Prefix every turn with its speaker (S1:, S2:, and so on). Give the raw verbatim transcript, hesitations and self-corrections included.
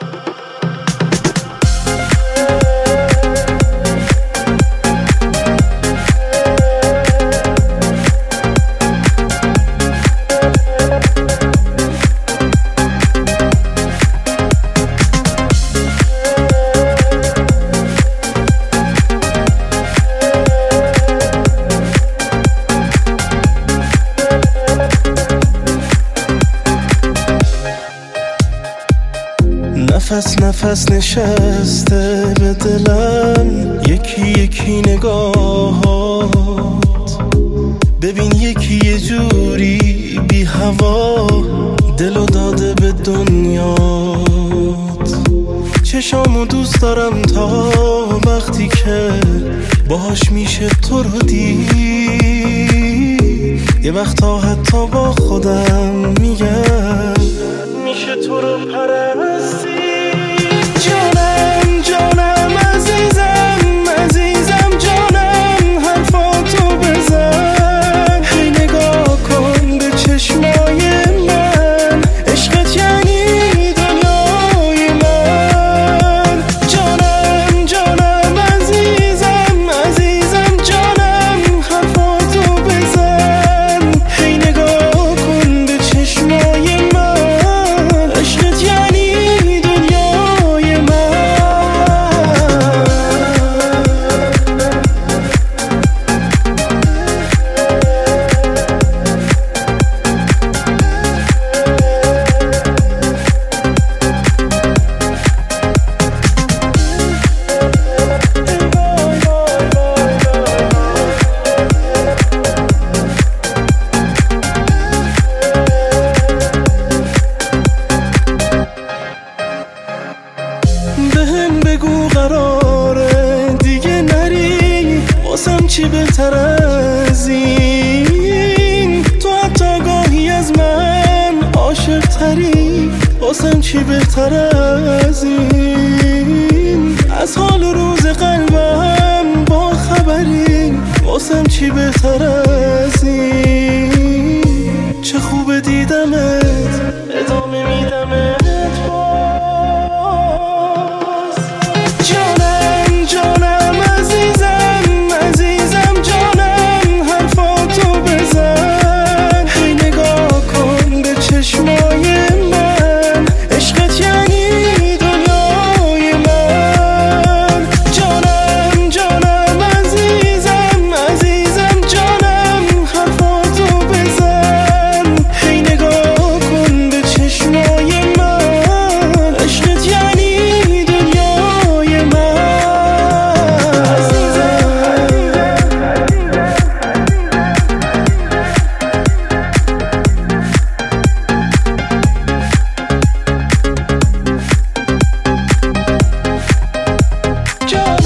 S1: نفس نفس نشسته به دلم یکی یکی نگاهات، ببین یکی یه جوری بی هوا دلو داده به دنیات. چشامو دوست دارم تا وقتی که باهاش میشه تو رو دید، یه وقتا حتی با خودم میگم میشه تو رو پرستی. جانم جانم عزیزم عزیزم جانم حرفاتو بزن، هی نگاه کن به چشمای من، عشقت یعنی دنیای من. جانم جانم عزیزم عزیزم جانم حرفاتو بزن، هی نگاه کن به چشمای من، عشقت یعنی بهم بگو قراره دیگه نری واسم چی بهتر از این، تو حتی گاهی از من عاشق تری واسم چی بهتر از این، از حال روز قلبم با خبری واسم چی بهتر از این. چه خوبه دیدمت ادامه میدمت Joe.